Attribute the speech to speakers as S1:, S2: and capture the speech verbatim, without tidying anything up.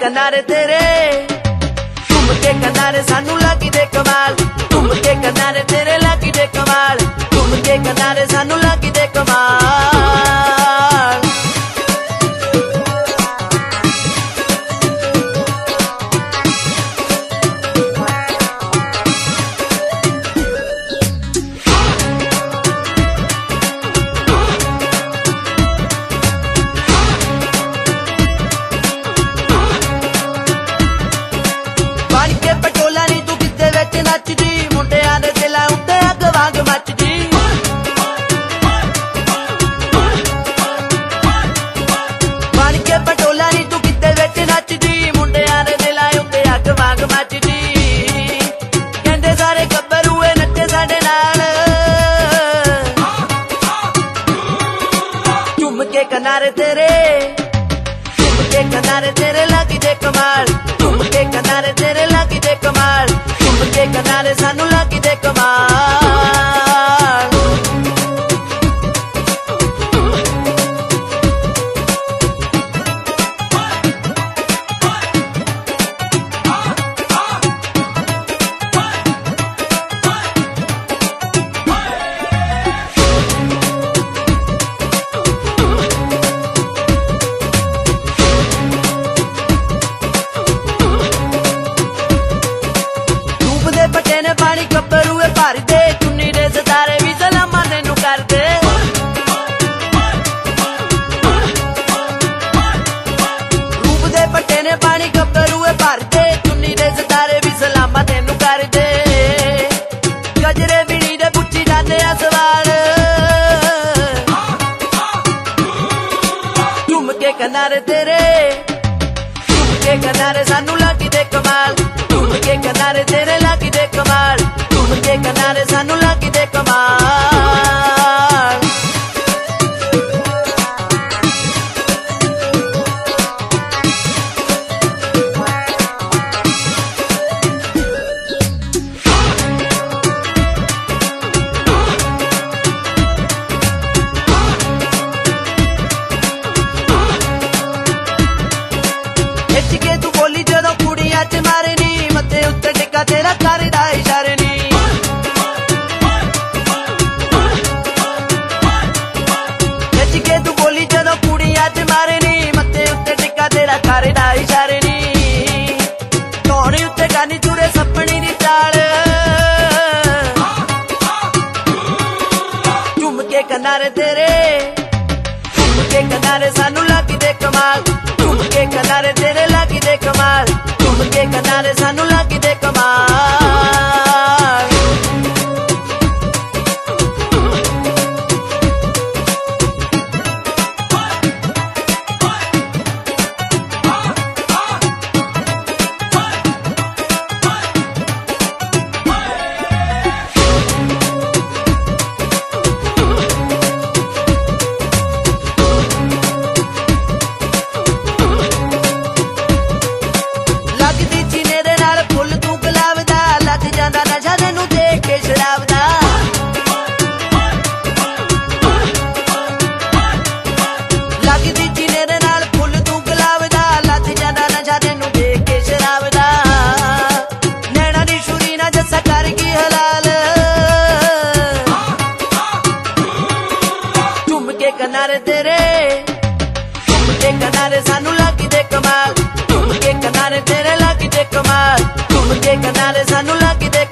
S1: किनारे तेरे घूम के किनारे सानू लागी दे कमाल घूम के किनारे तेरे लागी दे कमाल घूम के किनारे सानू लागी दे कमाल। नचदी मुंडियां दे दिलां उत्ते अग वांग मचदी बन के पटोला नी तू किते विच नचदी मुंडियां दे दिलां उत्ते अग वांग मचदी कहंदे सारे गब्बरूए नच्चे साडे नाल झूम के किनारे तेरे झूम के किनारे तेरे लागी दे कमाल झूम के किनारे तेरे लागी दे कमाल घूम के किनारे सानू लागी दे कमाल। पटे ने पानी गब्बरूए भर दे चुन्नी दे सितारे भी सलामा तेनू कर दे रूप दे पटे ने पानी गब्बरूए भर दे चुन्नी दे सितारे भी सलामा तेनू कर दे गजरे बिनी दे पुछी जाते आ सवाल झूम के किनारे तेरे झूम के किनारे सानू लागी दे कमाल घूम के किनारे तेरे लागी दे कमाल घूम के किनारे सानू लागी दे कमाल। खिच के तू बोली जदों कुड़ियां च मारनी मत्थे उत्ते टिक्का तेरा करदा इशारे नी खिच के तू बोली जदों कुड़ियां च मारनी मत्थे उत्ते टिक्का तेरा करदा इशारे नी धौणी उत्ते गानी चूरे सपनी दी चाल झूम के किनारे तेरे झूम के किनारे सानू लागी दे कमाल घूम के किनारे तेरे लागी दे कमाल घूम के किनारे सानू लागी दे कमाल। लगदी चीने दे नाल फुल तू गुलाब दा लग जांदा नशा तैनू देख के शराब दा लगदी चीने दे नाल फुल तू गुलाब दा लग जांदा नशा तैनू देख के शराब दा नैना दी छुरी ना जस्सा कर गई हलाल झूम के किनारे तेरे झूम के किनारे सानू लागी दे कमाल घूम के किनारे तेरे लागी दे कमाल घूम के किनारे सानू लागी दे